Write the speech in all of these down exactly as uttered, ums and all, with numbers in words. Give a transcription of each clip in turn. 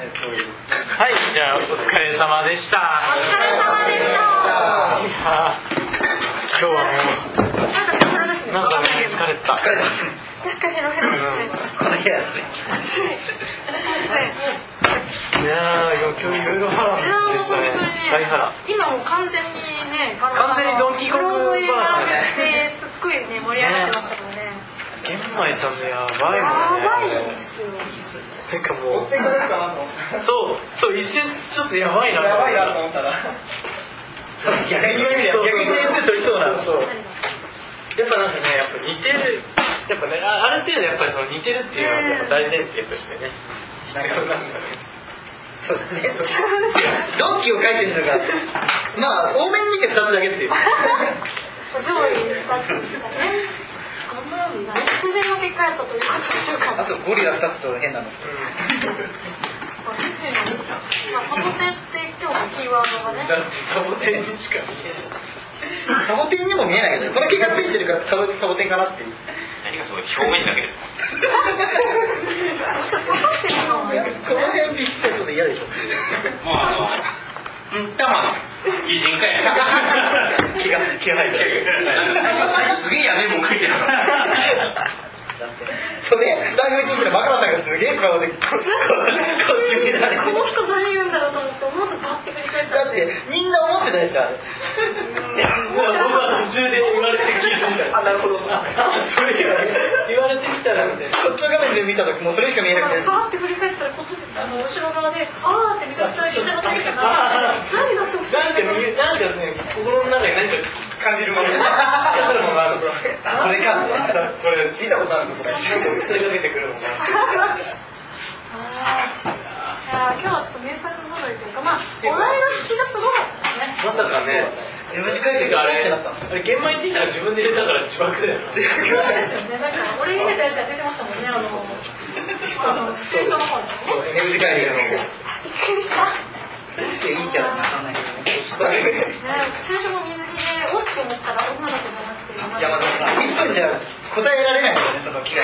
はい、じゃあお疲れ様でした。お疲れ様でした。 今日はもうなんかね疲れた。 なんかヘロヘロですね。 この部屋暑い。 いやー、今日いろいろ波乱でしたね。大波乱。 今もう完全にね、 完全にドンキーコング話だね。 すっごいね盛り上がってましたからね。 玄米さんのやばいもんね。 やばいですよ。 なんかもう、そうそう一瞬ちょっとやばいな。 やばいなと思ったら。逆に逆に点数取りそうな。 そう。やっぱなんかね、やっぱ似てる。やっぱね、ある程度やっぱりその似てるっていうのはやっぱ大前提としてね。必要なんだね。 そうだね。ドンキを書いてるのが、まあ多めに見てふたつだけっていう。 上位ふたつですかね。必然の結果やったということでしょうか。 あとゴリラふたつと変なの。 まあサボテンって今日のキーワードがね。 だってサボテンにしか見えない。 サボテンにも見えないけど、これ毛がついてるからサボサボテンかなっていう。 何がすごい表面だけですか。 そしたら刺さってるのもいいですこの辺ビスケットで嫌でしょ。 もうあの、うん、たまの擬人化や。 毛が毛が入ってる。 すげえやべえもん書いてなかった。 そうね、番組聞いたらバカなさんがすげえ顔でこうこういう見られて。 この人何言うんだろうと思って思わずバッて振り返っちゃって。 だってみんな思ってたでしょ。 僕は途中で言われて気づいた。 あ、なるほど。 あ、それ言われてみたらみたいな。 こっちの画面で見た時もうそれしか見えなくて。 バーって振り返ったらこっちあの後ろ側であーってめちゃくちゃ言いたかったから何だってほしい。 なんかなんかね心の中に何か感じるもの。 やるものがある。 これか。 これ見たことあるんですか。 問いかけてくるもんな。 あ今日はちょっと名作揃いというか、まあお題の引きがすごかったね。 まさかね。 自分で書いてるからあれあれ玄米じいさんが自分で入れたから自爆だよ。 そうですよね。なんか俺入れたやつや出てましたもんね。あのあのシチュエーションの方にね。 エムジカリの。 びっくりした。 いいキャラなかんないけど。 最初の水着でおって思ったら女の子じゃなくて山田さん。いっぷんじゃ答えられないんだよねその機会。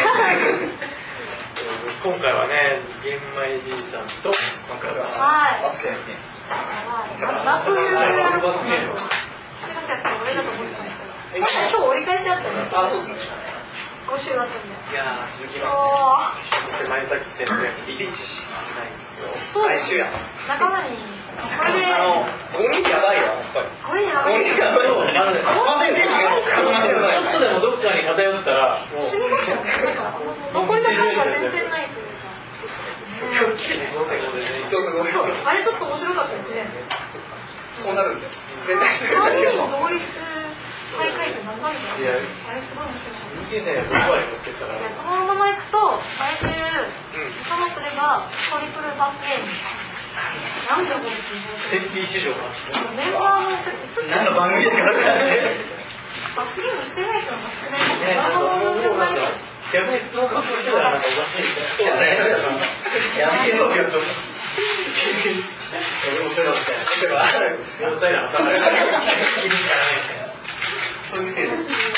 今回はね玄米じいさんとマクラさん。 はい。 バスケ。 夏のやる罰ゲーム。しちがつやったら俺だと思ってたんですけど。今日折り返しあったんですよ。 あ、そうですね。 ご週あったんで。 いやー続きますね。前崎先生リリッチないんですよ。 そうです。仲間にこれであのゴミやばいよやっぱり。 これやばい。 ゴミやばいよ。あのね、 ちょっとでもどっかに偏ったらもう死にますよね。残りの回が全然ないというか。 そうそうそう。 あれちょっと面白かったですね。 そうなるんだよ。絶対して三る。 人同率最下位って何回か。あれすごい面白かった。 人生どこまで持ってったら。 このままいくと来週ともすればトリプル罰ゲーム。なんだこれってテンピー史上初。 メンバーの映って何の番組だか分からない。 罰ゲームしてない人が少ない。 逆に質問格好してたらなんかおかしいみたいな。 やめてよよと。 俺もそうだみたいな。うるさいな頭が。気に入らないみたいな。 そういうせいです。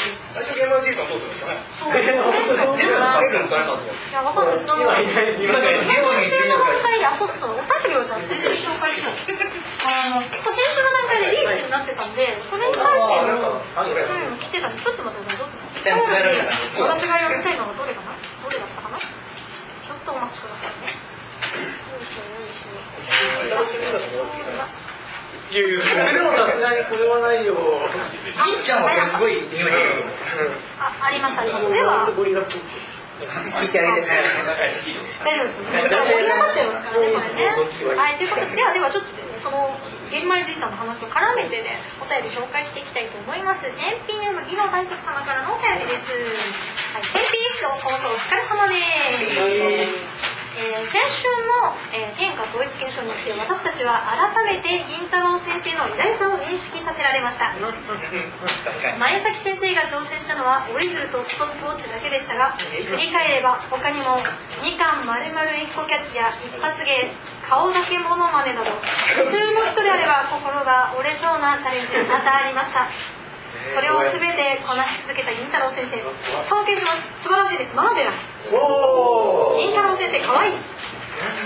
最初ゲームの時間そうですかね。 そう。ゲームのゲームの疲れたんですよ。 いやわかんないです。 今いない今いない。 先週の段階であそうそうお便りをじゃあついでに紹介しよう。あの結構先週の段階でリーチになってたんでそれに関してのそういうの来てたんでちょっと待ってください。私が読みたいのはどれかなどれだったかなちょっとお待ちくださいね。よいしょよいしょ。 いやいや、それでもさすがにこれはないよ。 みっちゃんはこれすごい匂いがいい。 あ、ありましたありました。ではゴリラっぽい。 聞いてあげて。 大丈夫です。盛り上がっちゃいますからねこれね。はい、ということでではではちょっとですねその玄米じいさんの話と絡めてねお便り紹介していきたいと思います。全品無義の大徳様からのお便りです。はい、全品今日放送お疲れ様です。えー、先週の、えー、天下統一検証によって私たちは改めて銀太郎先生の偉大さを認識させられました。前崎先生が挑戦したのは折り鶴とストップウォッチだけでしたが振り返れば他にもにかん丸々いっこキャッチや一発芸顔だけモノマネなど普通の人であれば心が折れそうなチャレンジが多々ありました。それを全てこなし続けた銀太郎先生尊敬します。素晴らしいです。マーベラス。銀太郎先生かわいい。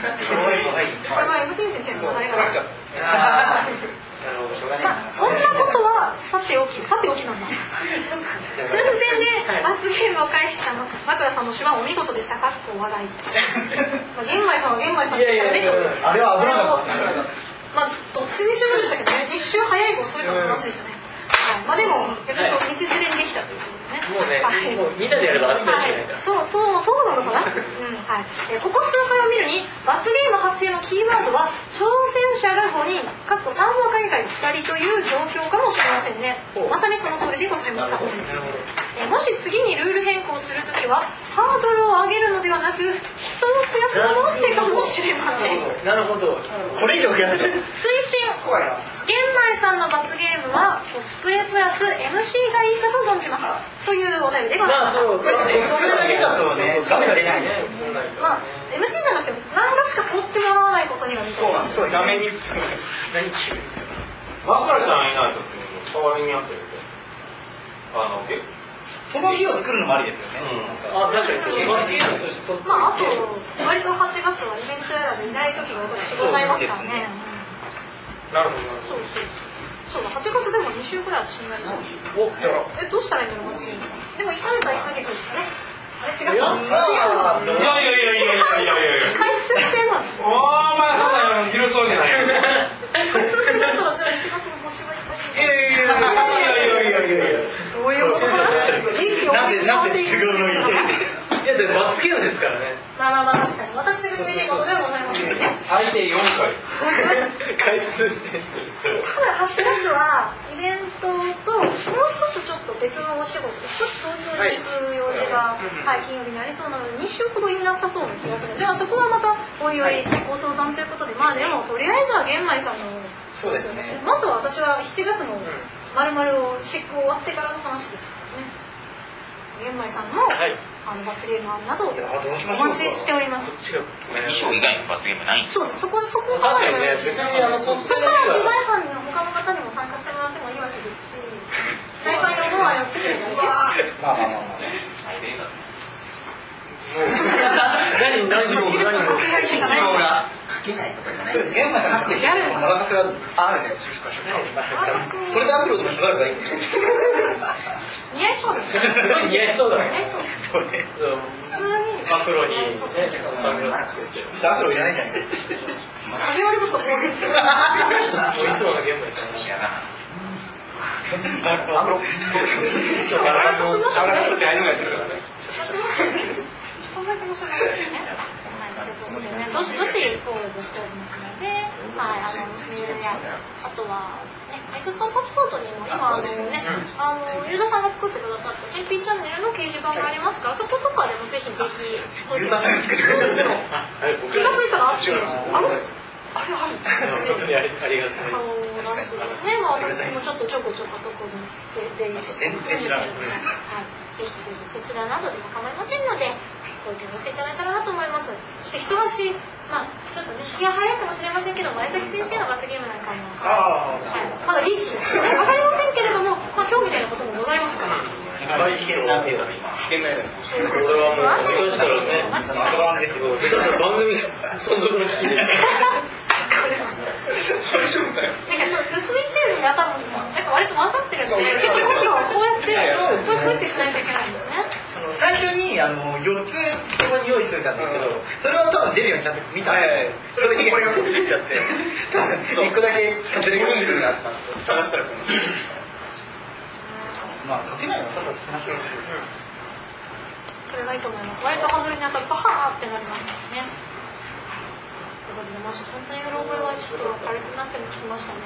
れは エムティー 先生の名前があまあ、そんなことはさておき、さておきなんだ。寸前で罰ゲームを返したの枕さんの手腕お見事でしたかっこ笑い。まあ、玄米さんは玄米さんですからね。 あれは危なかったまあどっちにしろでしたけどね、実習早いか遅いかの話でしたね。はい、まあでも逆に道連れにできたということでね。 もうね、 はい、 もうみんなでやれば扱いしかないから。 そうそうそうなのかな。うんはい。えここ数回を見るに罰ゲーム発生のキーワードは挑戦者がごにん、かっこさんわ海外ふたりという状況かもしれませんね。まさにその通りでございました。えもし次にルール変更するときはハードルを上げるのではなく人を増やすのも手かもしれません。 なるほど。 これ以上増やす推進玄米さんの罰ゲームはコスプレプラス エムシー がいいかと存じますというお便りでございました。 まあそうそうね。 それだけだとね、ガメが出ないね。 まあ エムシー じゃなくて何らしか取ってもらわないことにはそうなんです。画面に何聞く？ 枕ちゃんいないときに代わりにやってると。あのえその日を作るのもありですよね。 あ、確かに。罰ゲームとして取って。 まああと割とはちがつはイベントやらでいない時が私ございますからね。 なるほど。 そうそうそうだ、はちがつでもに週くらいしんないですよ。 お、じゃあ。 え、どうしたらいいの罰ゲーム。でもいっかげつはいっかげつですかね。あれ違う。違う。 いやいやいやいやいやいやいや。 回数制なの。 お前そんなの許すわけない。 回数制だったらじゃあしがつの募集はいっかげつ。 いやいやいやいやいやいやいや。 どういうことかな。 なんでなんで都合のいい。 いやでも罰ゲームですからね。 まあまあまあ確かに私が言うことではございますよね。 最低よんかい。 回数制。 ただはちがつはイベントともう一つちょっと別のお仕事、一つ東京に行く用事が、はい、金曜日にありそうなのでに週ほどいなさそうな気がするので、まあ、そこはまたおいおいご相談ということで、まあでもとりあえずは玄米さんのそうですね。 まずは私はしちがつの丸々を執行終わってからの話ですからね。玄米さんの、はい、あの罰ゲーム案などお待ちしております。 衣装以外の罰ゲームないんですか？ そうです。そこそこ確かにね。別にあのそしたらデザイン班の他の方にも参加してもらってもいいわけですし、再開用のあれを作るんですよ。 まあまあまあまあ。 何何も何も必要が書けないとかじゃない。現場が書くやるのがあるんです。これでアップロードしてください。 似合いそうですね。 似合いそうだね。 似合いそう。 普通にアフロにね、サングラスつけて。 アップロードじゃないじゃん。 影割ることこう出ちゃう。 いつもの現場にさ。 アップロード。 ガラスのガラスってアニメやってるからね。 そんな気もしないですね。どしどしフォローしておりますので、はい、あのメールやあとはね、エクストンパスポートにも今あのね、あのユーザーさんが作ってくださった新品チャンネルの掲示板がありますから、そことかでもぜひぜひ。 ユーザーさんが作ってくださった。 気が付いたらあってある。あれある。 本当にありがたい。 顔を出してですね、まあ私もちょっとちょこちょこそこに出入りしてますので、はい、ぜひぜひそちらなどでも構いませんので。ご意見を寄せいただいたらなと思います。そして一足、まあちょっとね、気が早いかもしれませんけど、前崎先生の罰ゲームなんかも、はい、まだリーチですね。わかりませんけれども、まあ今日みたいなこともございますから。 危険な危険なやつ。 これはもう下手したらね、下手したら番組存続の危機です。 大丈夫だよ。 なんか薄い程度に頭もなんか割と混ざってるんで、結局今日はこうやってこうやってしないといけないんですね。 最初にあのよっつそこに用意しておいたんですけど、それは多分出るようにちゃんと見たんで、それでこれがこっちにちゃっていっこだけ勝手に見るな探したらこのまあ書けないのはただつなげる。 それがいいと思います。割と外れに当たるとはーってなりますからね。ということで、まあ本当にうろ覚えはちょっと破裂になっても聞きましたね。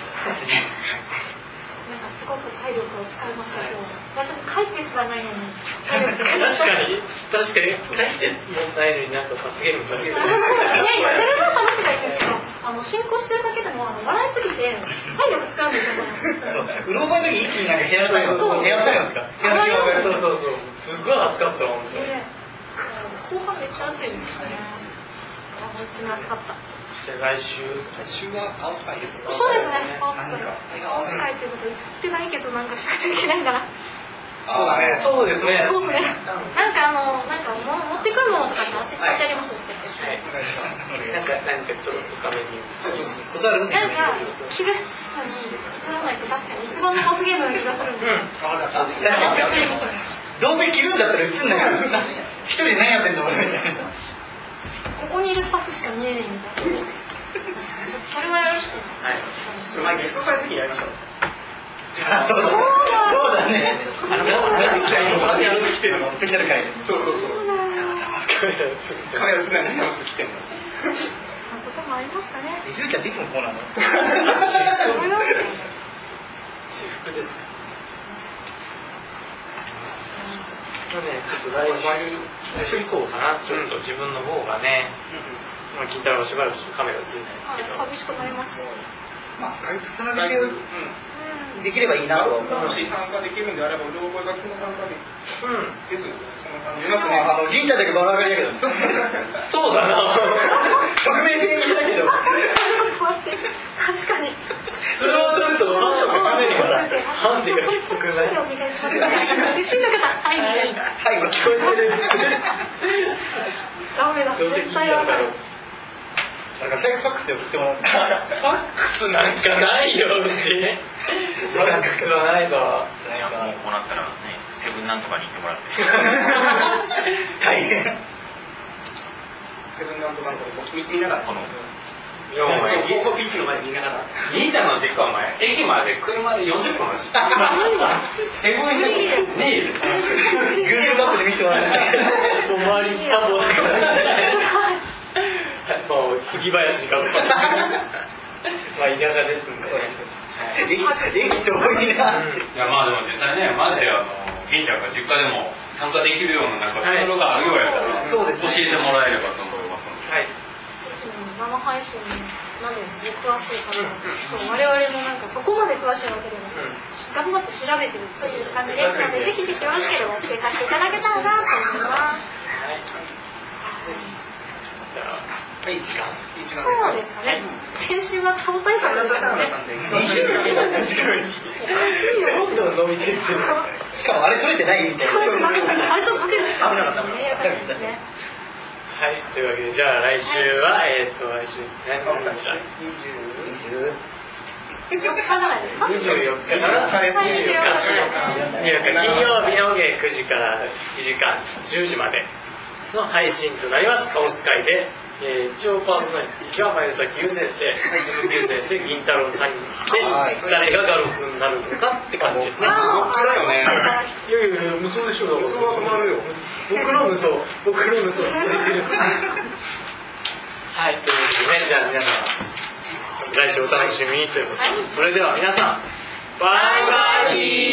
なんかすごく体力を使いましたけど、私書いてすらないのに体力使いました。 確かに確かに書いてないのになんか罰ゲーム罰ゲーム。 いやいや、それは楽しくないんですけど、あの進行してるだけでもあの笑いすぎて体力使うんですよ。 うろ覚えの時一気になんか部屋の中部屋の中ですか？部屋の中そうそうそう。すごい暑かった本当に。 後半めっちゃ暑いですね。本当に暑かった。 じゃあ来週来週はカオス会ですか？ そうですね、カオス会。カオス会ということで映ってないけどなんかしないといけないんだな。 そうだね。そうですね。 そうですね。なんかあのなんかも持ってくるものとかってアシスタントやりますって言って。 はい。なんか何かちょっと深めに。そうそうそう。 なんか着るのに映らないと確かに一番の罰ゲームな気がするんで。うん。わかった。 どうせ着るんだったら映んないから。一人で何やってんのみたいな。 ここにいるスタッフしか見えないみたいな。それはよろしくない。はい。 まあゲストさんの時にやりましょう。 そうだね。あの実際にあの時来てるのスペシャル回で。そうそうそう。カメラすなに楽しく来てるの。 そんなこともありましたね。 ゆうちゃんっていつもこうなの？ 私服です。まあね、ちょっと来週来週行こうかな。ちょっと自分の方がね。まあ金太郎しばらくカメラ映んないですけど。 寂しくなります。 まあスカイプつなげてできればいいなと思う。 もし参加できるんであれば、うろ覚え書きも参加できる。うん。ですよね。その感じ。 なんかね、あの銀ちゃんだけバラバラだけど。 そうだな。 匿名性にしたけど。 ちょっと待って。確かに。 それをするとハンデがかなりからハンデがきつくない。 自信なかった。はい。はい。 聞こえてる。 ダメだ。絶対わかる。 なんか最後ファックスで送ってもらって。 ファックスなんかないようち。ファックスはないぞ。 じゃあもうこうなったらね、セブンなんとかに行ってもらって。 大変。 セブンなんとか見見ながらこの。 いやお前。 高校ピークの前に見ながら。 兄ちゃんの実家お前駅まで車でよんじゅっぷんだし。セブンにいる。 Google マップで見せてもらいました。 周りタボ。もう杉林がまあ田舎ですんで、 駅遠いな。 いやまあでも実際ね、マジであの銀ちゃんが実家でも参加できるようななんかツールがあるようやから、そうですね、教えてもらえればと思いますので。はい。 生配信などに詳しい方、そう我々もなんかそこまで詳しいわけでも頑張って調べてるという感じですので、ぜひぜひよろしければ教えさせていただけたらなと思います。はい。 はい、時間。 そうですかね。先週は招待されましたね。 にじゅうよんおかしいよ。どんどん伸びてる。しかもあれ取れてないみたいな。 あれちょっとかけてしまう。 危なかった。 はい、というわけでじゃあ来週はえっと来週何日でした？ にじゅうよっかじゃないですか？ にじゅうよっかから。にじゅうよっか。にじゅうよっか金曜日のくじからいちじかんじゅうじまでの配信となります。カオス会で。えー、一応パーソナリティが前崎優先生、優先生、銀太郎さんにで、誰がガルフになるのかって感じですね。 僕だよね。 いやいやいや、無双でしょ。無双は止まるよ。僕の無双、僕の無双続いてる。はい、ということでね、じゃあ皆さん、来週お楽しみにということで、それでは皆さん、バイバイ。